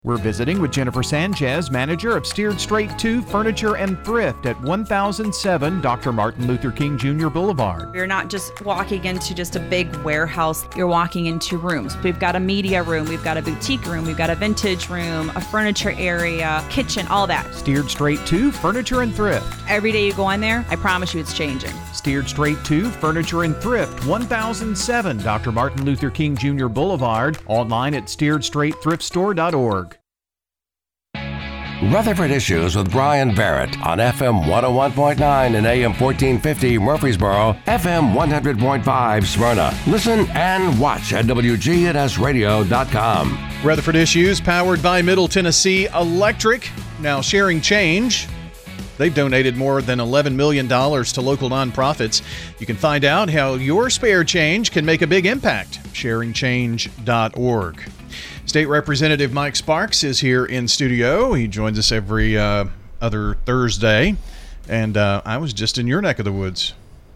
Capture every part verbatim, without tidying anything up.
We're visiting with Jennifer Sanchez, manager of Steered Straight two Furniture and Thrift at one thousand seven Doctor Martin Luther King Junior Boulevard. You're not just walking into just a big warehouse. You're walking into rooms. We've got a media room. We've got a boutique room. We've got a vintage room, a furniture area, kitchen, all that. Steered Straight two Furniture and Thrift. Every day you go in there, I promise you it's changing. Steered Straight two Furniture and Thrift, one thousand seven Doctor Martin Luther King Junior Boulevard. Online at steered straight thrift store dot org. Rutherford Issues with Brian Barrett on F M one oh one point nine and A M fourteen fifty Murfreesboro, F M one hundred point five Smyrna. Listen and watch at W G N S radio dot com. Rutherford Issues powered by Middle Tennessee Electric, now sharing change. They've donated more than eleven million dollars to local nonprofits. You can find out how your spare change can make a big impact. sharing change dot org. State Representative Mike Sparks is here in studio. He joins us every uh, other Thursday. And uh, I was just in your neck of the woods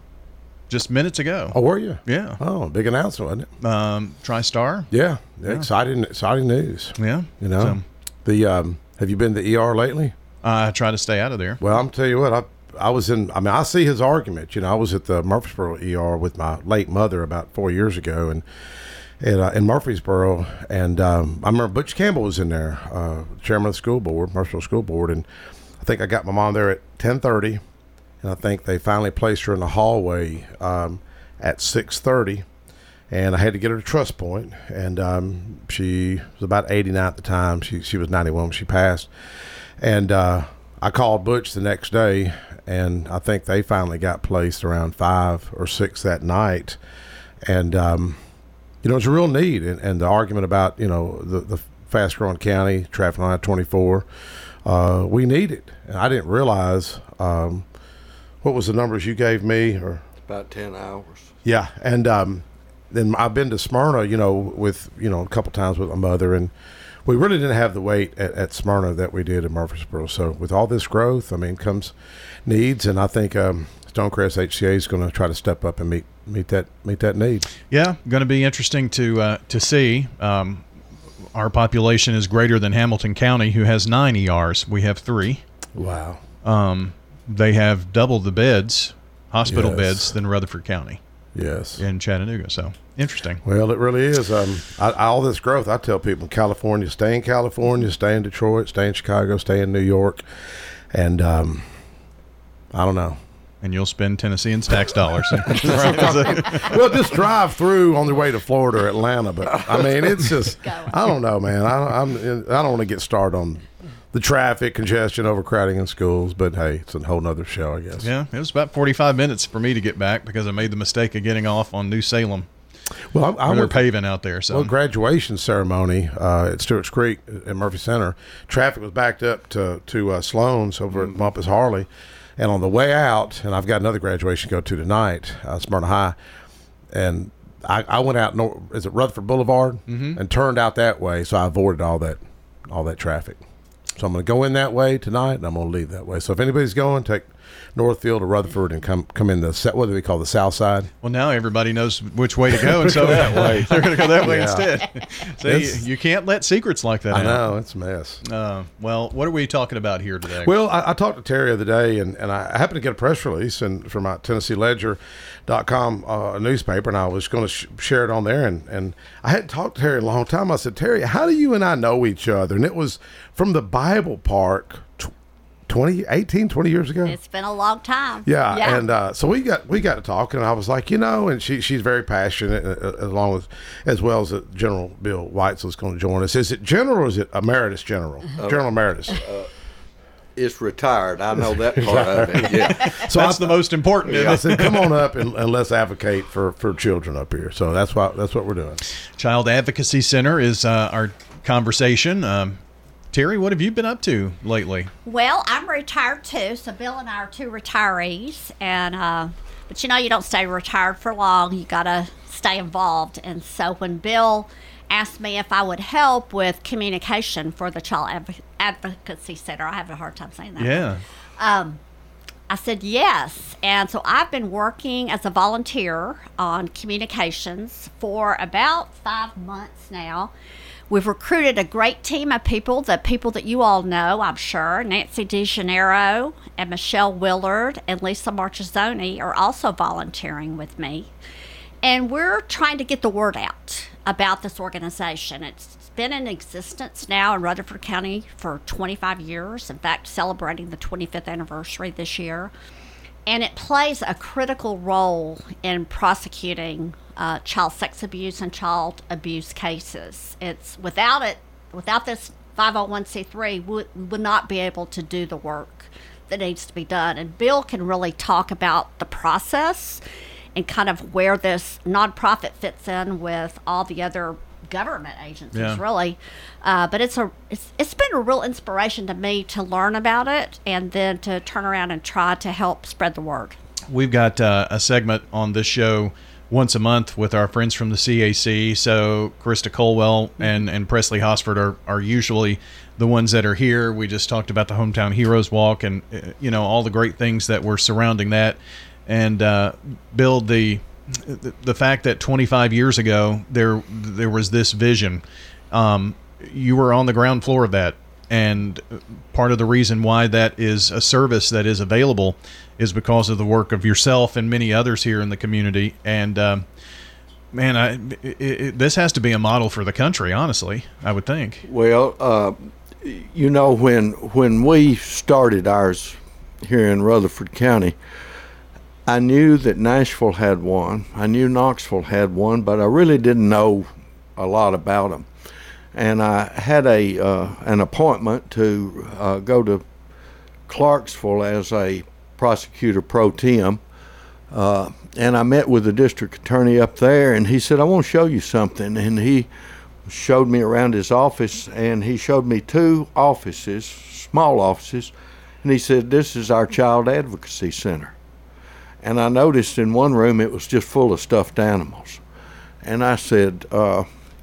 just minutes ago. Oh, were you? Yeah. Oh, big announcement, wasn't it? Um, TriStar. Yeah. Yeah. Exciting, exciting news. Yeah. You know, So, the um, have you been to E R lately? I try to stay out of there. Well, I'm tell you what, I I was in. I mean, I see his argument. You know, I was at the Murfreesboro E R with my late mother about four years ago, and. In, uh, in Murfreesboro, and um, I remember Butch Campbell was in there, uh, chairman of the school board, Murfreesboro School Board, and I think I got my mom there at ten thirty, and I think they finally placed her in the hallway um, at six thirty, and I had to get her to Trust Point, and um, she was about eighty-nine at the time. She she was ninety-one when she passed, and uh, I called Butch the next day, and I think they finally got placed around five or six that night, and um, you know, it's a real need, and, and the argument about, you know, the, the fast-growing county, traffic on I twenty-four, uh, we need it. And I didn't realize, um, what was the numbers you gave me? Or about ten hours. Yeah, and um, then I've been to Smyrna, you know, with, you know, a couple times with my mother, and we really didn't have the wait at, at Smyrna that we did in Murfreesboro. So with all this growth, I mean, comes needs, and I think um, Stonecrest H C A is going to try to step up and meet meet that meet that need. Yeah, going to be interesting to uh, to see. Um, our population is greater than Hamilton County, who has nine E Rs. We have three. Wow. Um, they have double the beds, hospital Yes. beds, than Rutherford County Yes. in Chattanooga. So interesting. Well, it really is. Um, I, all this growth, I tell people in California, stay in California, stay in Detroit, stay in Chicago, stay in New York, and um, I don't know. And you'll spend Tennesseans' tax dollars. Well, just drive through on the way to Florida or Atlanta. But I mean, it's just, I don't know, man. I, I'm, I don't want to get started on the traffic, congestion, overcrowding in schools. But hey, it's a whole nother show, I guess. Yeah, it was about forty-five minutes for me to get back because I made the mistake of getting off on New Salem. Well, I, I they're went, paving out there. So well, graduation ceremony uh, at Stewart's Creek at Murphy Center. Traffic was backed up to to uh, Sloan's over at Bumpus Harley. And on the way out, and I've got another graduation to go to tonight, uh, Smyrna High, and I, I went out, nor- is it Rutherford Boulevard, mm-hmm. and turned out that way, so I avoided all that all that traffic. So I'm going to go in that way tonight, and I'm going to leave that way. So if anybody's going, take Northfield or Rutherford and come come in the, what do we call the south side? Well, now everybody knows which way to go, and so that way they're going to go that way Yeah. instead. So you, you can't let secrets like that I out. know, it's a mess. Uh, well, what are we talking about here today? Well, I, I talked to Terry the other day, and, and I happened to get a press release and from my Tennessee Ledger dot com uh, newspaper, and I was going to sh- share it on there. And, and I hadn't talked to Terry in a long time. I said, Terry, how do you and I know each other? And it was from the Bible Park tw- twenty, eighteen, twenty years ago. It's been a long time. Yeah, yeah. and uh, so we got we got to talking, and I was like, you know, and she she's very passionate, uh, uh, along with as well as uh, General Bill Weitzel is going to join us. Is it general or is it emeritus general? Uh, general emeritus. Uh, it's retired. I know that part of it. Yeah. So that's I, the most important. Yeah, I said, come on up and, and let's advocate for, for children up here. So that's what that's what we're doing. Child Advocacy Center is uh, our conversation. Um, Terry, what have you been up to lately? Well, I'm retired too, so Bill and I are two retirees, and uh, but you know you don't stay retired for long. You gotta stay involved, and so when Bill asked me if I would help with communication for the Child Adv- Advocacy Center, I have a hard time saying that. Yeah. Um, I said yes, and so I've been working as a volunteer on communications for about five months now. We've recruited a great team of people, the people that you all know, I'm sure. Nancy DeGennaro and Michelle Willard and Lisa Marchesoni are also volunteering with me. And we're trying to get the word out about this organization. It's been in existence now in Rutherford County for twenty-five years, in fact, celebrating the twenty-fifth anniversary this year. And it plays a critical role in prosecuting uh, child sex abuse and child abuse cases. It's without it, without this five oh one c three, would would not be able to do the work that needs to be done. And Bill can really talk about the process and kind of where this nonprofit fits in with all the other government agencies, Yeah. really. Uh, but it's a it's, it's been a real inspiration to me to learn about it and then to turn around and try to help spread the word. We've got uh, a segment on this show once a month with our friends from the C A C. So Krista Colwell and, and Presley Hosford are, are usually the ones that are here. We just talked about the Hometown Heroes Walk and, uh, you know, all the great things that were surrounding that. And uh, Bill, the the fact that twenty-five years ago there there was this vision, um, you were on the ground floor of that, and part of the reason why that is a service that is available is because of the work of yourself and many others here in the community. And um, man, I, it, it, this has to be a model for the country, honestly, I would think. Well, uh, you know, when when we started ours here in Rutherford County, I knew that Nashville had one. I knew Knoxville had one, but I really didn't know a lot about them. And I had a uh, an appointment to uh, go to Clarksville as a prosecutor pro tem. Uh, and I met with the district attorney up there, and he said, I want to show you something. And he showed me around his office, and he showed me two offices, small offices, and he said, this is our Child Advocacy Center. And I noticed in one room it was just full of stuffed animals. And I said, uh,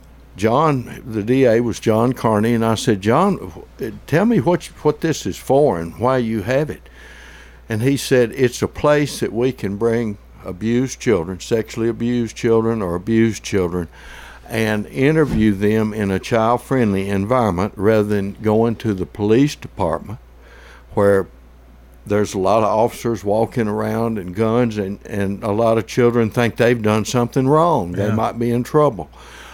John, the D A was John Carney, and I said, John, tell me what what this is for and why you have it. And he said, it's a place that we can bring abused children, sexually abused children or abused children, and interview them in a child-friendly environment rather than going to the police department where there's a lot of officers walking around and guns, and, and a lot of children think they've done something wrong. They Yeah. might be in trouble.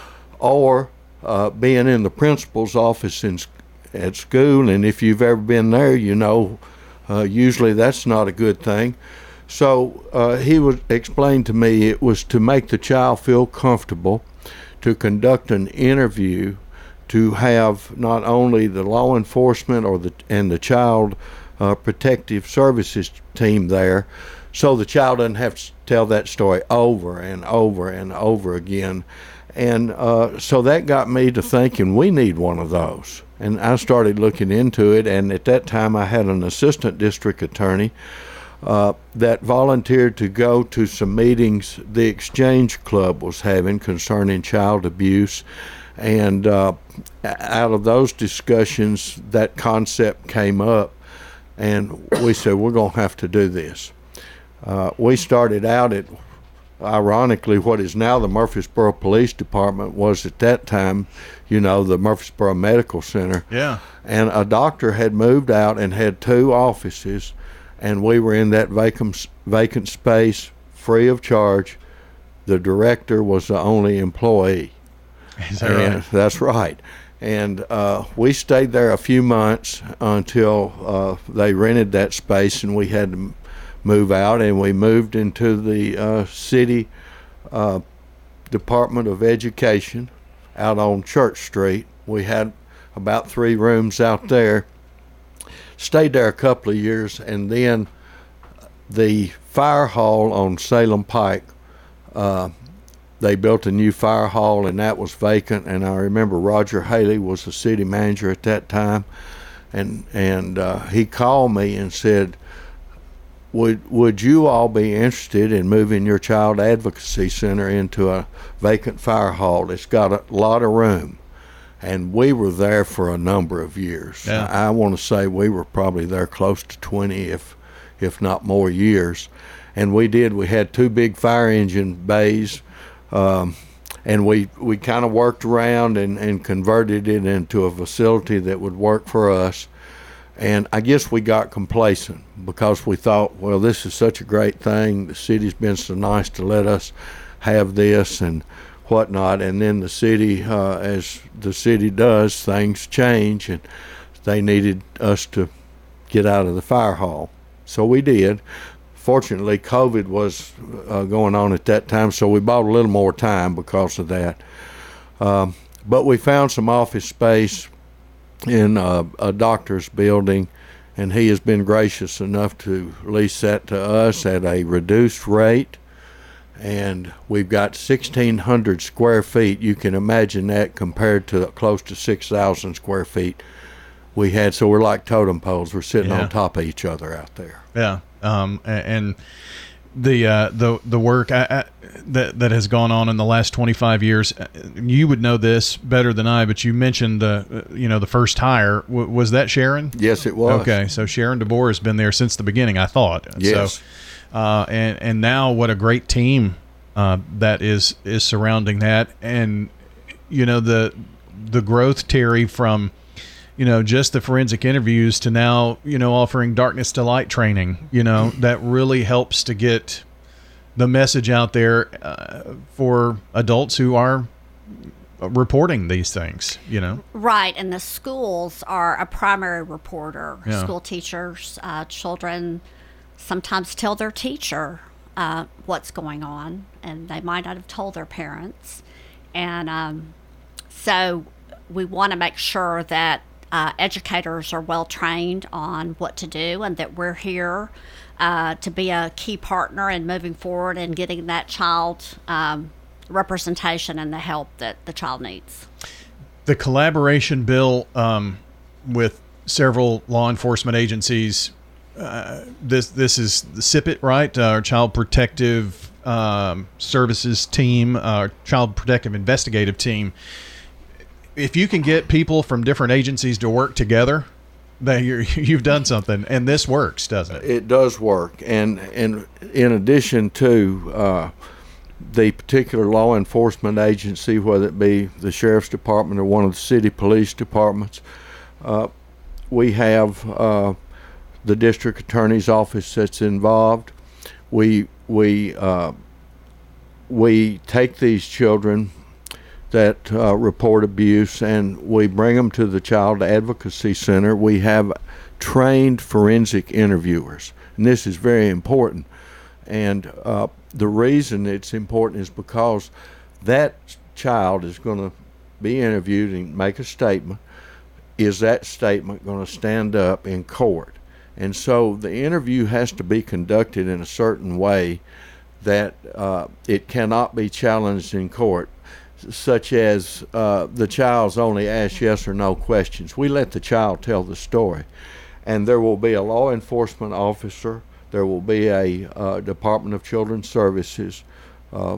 Or uh, being in the principal's office in, at school, and if you've ever been there, you know uh, usually that's not a good thing. So uh, he would explain to me it was to make the child feel comfortable, to conduct an interview, to have not only the law enforcement or the and the child Uh, protective services team there, so the child doesn't have to tell that story over and over and over again. And uh, so that got me to thinking we need one of those. And I started looking into it, and at that time I had an assistant district attorney uh, that volunteered to go to some meetings the Exchange Club was having concerning child abuse. And uh, out of those discussions, that concept came up. And we said, we're going to have to do this. Uh, we started out at, ironically, what is now the Murfreesboro Police Department was at that time, you know, the Murfreesboro Medical Center. Yeah. And a doctor had moved out and had two offices, and we were in that vacant, vacant space free of charge. The director was the only employee. Is that And right? That's right. And uh, we stayed there a few months until uh, they rented that space, and we had to m- move out. And we moved into the uh, city uh, Department of Education out on Church Street. We had about three rooms out there. Stayed there a couple of years, and then the fire hall on Salem Pike. Uh, They built a new fire hall, and that was vacant. And I remember Roger Haley was the city manager at that time, and and uh, he called me and said, "Would would you all be interested in moving your child advocacy center into a vacant fire hall? It's got a lot of room." And we were there for a number of years. Yeah. I, I want to say we were probably there close to twenty, if if not more years. And we did. We had two big fire engine bays. Um, and we, we kind of worked around and, and converted it into a facility that would work for us. And I guess we got complacent because we thought, well, this is such a great thing. The city's been so nice to let us have this and whatnot. And then the city, uh, as the city does, things change, and they needed us to get out of the fire hall. So we did. Fortunately, COVID was uh, going on at that time, so we bought a little more time because of that. Um, but we found some office space in a, a doctor's building, and he has been gracious enough to lease that to us at a reduced rate. And we've got sixteen hundred square feet. You can imagine that compared to close to six thousand square feet we had. So we're like totem poles. We're sitting Yeah. on top of each other out there. Yeah. Um, a- and the uh, the the work I, I, that that has gone on in the last twenty-five years, you would know this better than I. But you mentioned the uh, you know the first hire. W- was that Sharon? Yes, it was. Okay, so Sharon DeBoer has been there since the beginning, I thought. Yes. So, uh, and and now what a great team uh, that is is surrounding that, and you know the the growth, Terry, from you know just the forensic interviews to now you know offering darkness to light training. You know that really helps to get the message out there uh, for adults who are reporting these things, you know. Right, and the schools are a primary reporter. Yeah. School teachers, uh, children sometimes tell their teacher uh, what's going on, and they might not have told their parents. And um, so we want to make sure that uh, educators are well trained on what to do, and that we're here uh, to be a key partner in moving forward and getting that child um, representation and the help that the child needs. The collaboration bill um, with several law enforcement agencies. Uh, this this is the S I P T, right? Uh, our Child Protective um, Services team, uh, Child Protective Investigative team. If you can get people from different agencies to work together, then you're, you've done something, and this works, doesn't it? It does work, and and in addition to uh, the particular law enforcement agency, whether it be the sheriff's department or one of the city police departments, uh, we have uh, the district attorney's office that's involved. We we uh, we take these children that uh, report abuse, and we bring them to the Child Advocacy Center. We have trained forensic interviewers, and this is very important. And uh, the reason it's important is because that child is going to be interviewed and make a statement. Is that statement going to stand up in court? And so the interview has to be conducted in a certain way that uh, it cannot be challenged in court, such as uh, the child's only asked yes or no questions. We let the child tell the story, and there will be a law enforcement officer, there will be a uh, Department of Children's Services uh,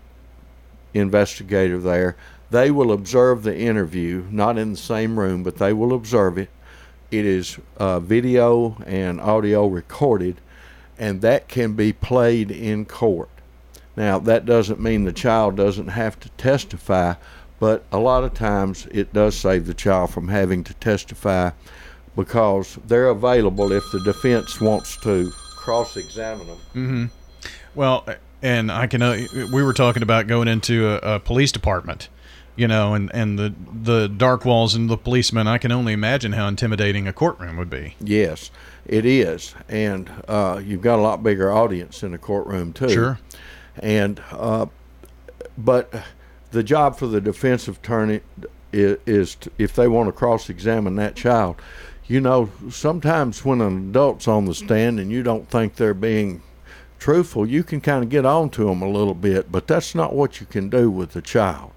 investigator there. They will observe the interview, not in the same room, but they will observe it. It is uh, video and audio recorded, and that can be played in court. Now, that doesn't mean the child doesn't have to testify, but a lot of times it does save the child from having to testify because they're available if the defense wants to cross-examine them. Mm-hmm. Well, and I can. Uh, we were talking about going into a, a police department, you know, and, and the the dark walls and the policemen. I can only imagine how intimidating a courtroom would be. Yes, it is, and uh, you've got a lot bigger audience in the courtroom too. Sure. And uh, but the job for the defense attorney is, is to, if they want to cross-examine that child, you know, sometimes when an adult's on the stand and you don't think they're being truthful, you can kind of get on to them a little bit, but that's not what you can do with the child.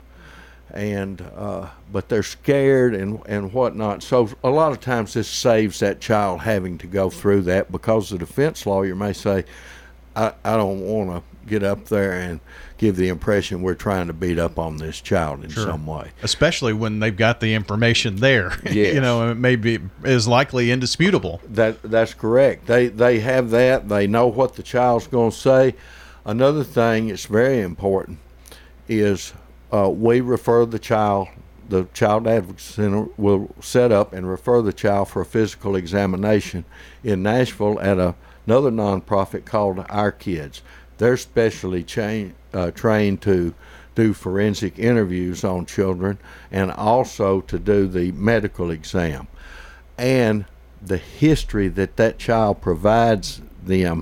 And uh, but they're scared and and whatnot. So a lot of times this saves that child having to go through that, because the defense lawyer may say, I, I don't want to get up there and give the impression we're trying to beat up on this child in Sure. some way. Especially when they've got the information there. Yes. You know, it may be is likely indisputable. That that's correct. They they have that. They know what the child's going to say. Another thing that's very important is uh, we refer the child, the Child Advocacy Center will set up and refer the child for a physical examination in Nashville at a, another nonprofit called Our Kids. They're specially cha- uh, trained to do forensic interviews on children and also to do the medical exam. And the history that that child provides them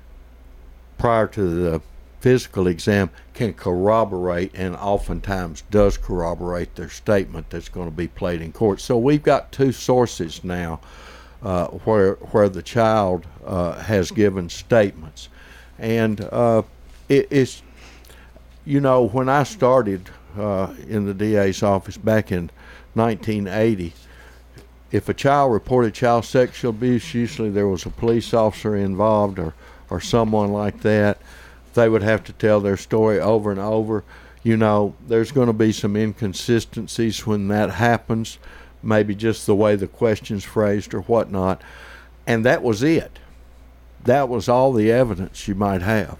prior to the physical exam can corroborate, and oftentimes does corroborate, their statement that's going to be played in court. So we've got two sources now uh, where where the child uh, has given statements. And uh, it, it's, you know, when I started uh, in the D A's office back in nineteen eighty, if a child reported child sexual abuse, usually there was a police officer involved or, or someone like that. They would have to tell their story over and over. You know, there's going to be some inconsistencies when that happens, maybe just the way the question's phrased or whatnot. And that was it. That was all the evidence you might have.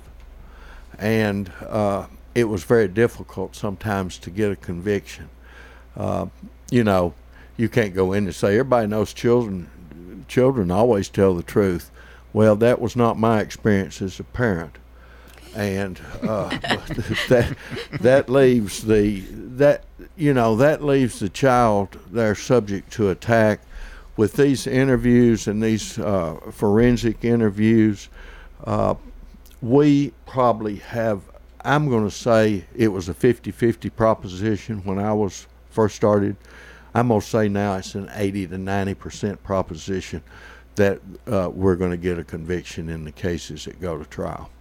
And uh, it was very difficult sometimes to get a conviction. Uh, you know, you can't go in and say, everybody knows children, children always tell the truth. Well, that was not my experience as a parent. And uh, that that leaves the that you know that leaves the child there subject to attack. With these interviews and these uh, forensic interviews, uh, we probably have. I'm going to say it was a fifty-fifty proposition when I was first started. I'm going to say now it's an eighty to ninety percent proposition that uh, we're going to get a conviction in the cases that go to trial.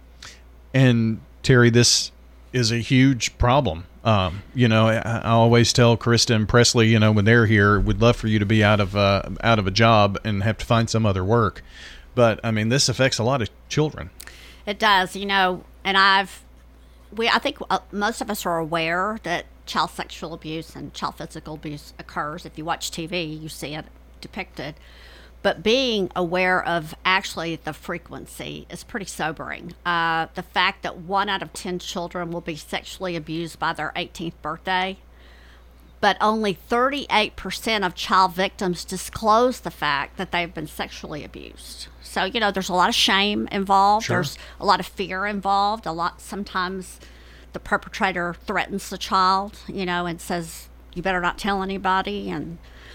And Terry, this is a huge problem. Um, you know, I, I always tell Krista and Presley, you know, when they're here, we'd love for you to be out of uh, out of a job and have to find some other work. But I mean, this affects a lot of children. It does, you know, and I've we I think uh, most of us are aware that child sexual abuse and child physical abuse occurs. If you watch T V, you see it depicted. But being aware of actually the frequency is pretty sobering. Uh, the fact that one out of ten children will be sexually abused by their eighteenth birthday, but only thirty-eight percent of child victims disclose the fact that they've been sexually abused. So, you know, there's a lot of shame involved. Sure. There's a lot of fear involved. A lot, sometimes the perpetrator threatens the child, you know, and says, you better not tell anybody. And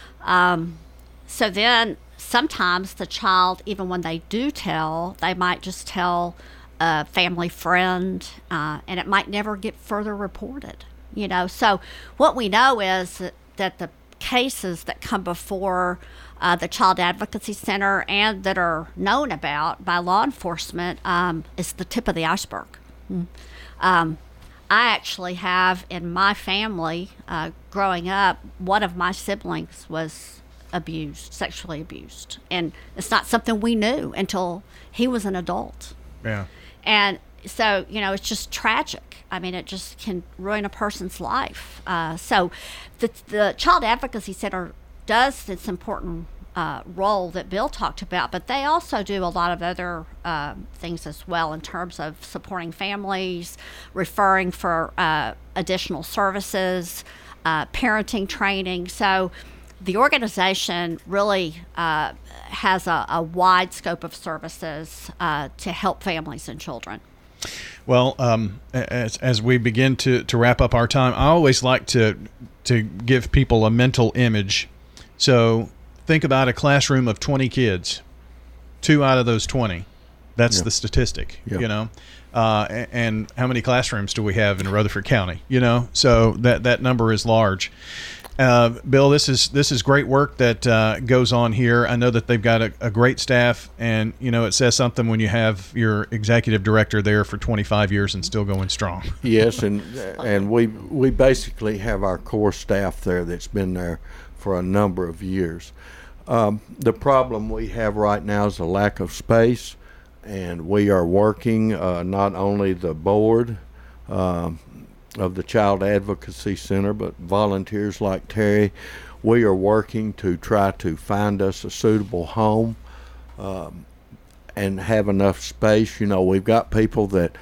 um, so then sometimes the child, even when they do tell, they might just tell a family friend, uh, and it might never get further reported, you know. So what we know is that, that the cases that come before uh, the Child Advocacy Center and that are known about by law enforcement um, is the tip of the iceberg. Mm. Um, I actually have in my family, uh, growing up, one of my siblings was abused, sexually abused. And it's not something we knew until he was an adult. Yeah. And so, you know, it's just tragic. I mean, it just can ruin a person's life. Uh, so the, the Child Advocacy Center does this important uh, role that Bill talked about, but they also do a lot of other uh, things as well in terms of supporting families, referring for uh, additional services, uh, parenting training. So the organization really uh, has a, a wide scope of services uh, to help families and children. Well, um, as as we begin to, to wrap up our time, I always like to to give people a mental image. So think about a classroom of twenty kids. Two out of those twenty, that's yeah. the statistic, yeah. you know. Uh, and, and how many classrooms do we have in Rutherford County? You know, so that that number is large. Uh, Bill, this is this is great work that uh, goes on here. I know that they've got a, a great staff, and you know it says something when you have your executive director there for twenty-five years and still going strong. Yes, and and we we basically have our core staff there that's been there for a number of years. Um, the problem we have right now is a lack of space, and we are working uh, not only the board Um, of the Child Advocacy Center, but volunteers like Terry. We are working to try to find us a suitable home um, and have enough space. You know, we've got people that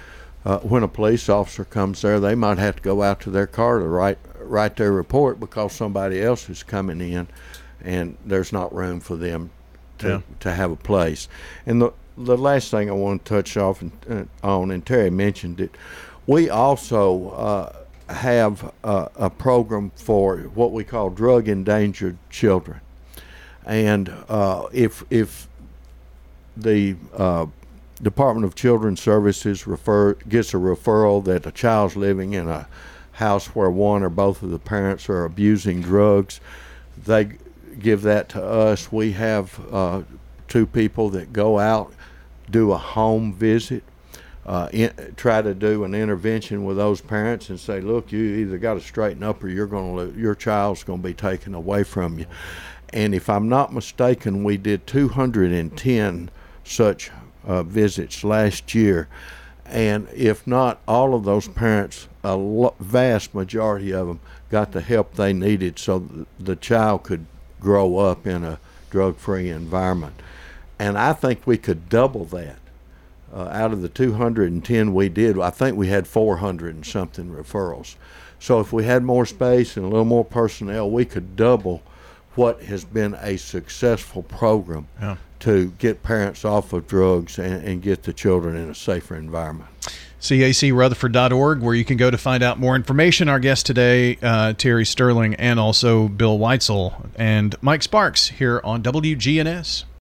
uh, when a police officer comes there, they might have to go out to their car to write write their report because somebody else is coming in, and there's not room for them to yeah. to have a place. And the the last thing I want to touch off and, uh, on, and Terry mentioned it, we also uh, have uh, a program for what we call drug endangered children. And uh, if if the uh, Department of Children's Services refer gets a referral that a child's living in a house where one or both of the parents are abusing drugs, they give that to us. We have uh, two people that go out, do a home visit, uh, in, try to do an intervention with those parents and say, look, you either got to straighten up or you're going to your child's going to be taken away from you. And if I'm not mistaken, we did two hundred ten such uh, visits last year. And if not, all of those parents, a lo- vast majority of them, got the help they needed so th- the child could grow up in a drug-free environment. And I think we could double that. Uh, out of the two hundred ten we did, I think we had four hundred and something referrals. So if we had more space and a little more personnel, we could double what has been a successful program yeah. to get parents off of drugs and, and get the children in a safer environment. C A C Rutherford dot org, where you can go to find out more information. Our guest today, uh, Terry Sterling, and also Bill Weitzel and Mike Sparks here on W G N S.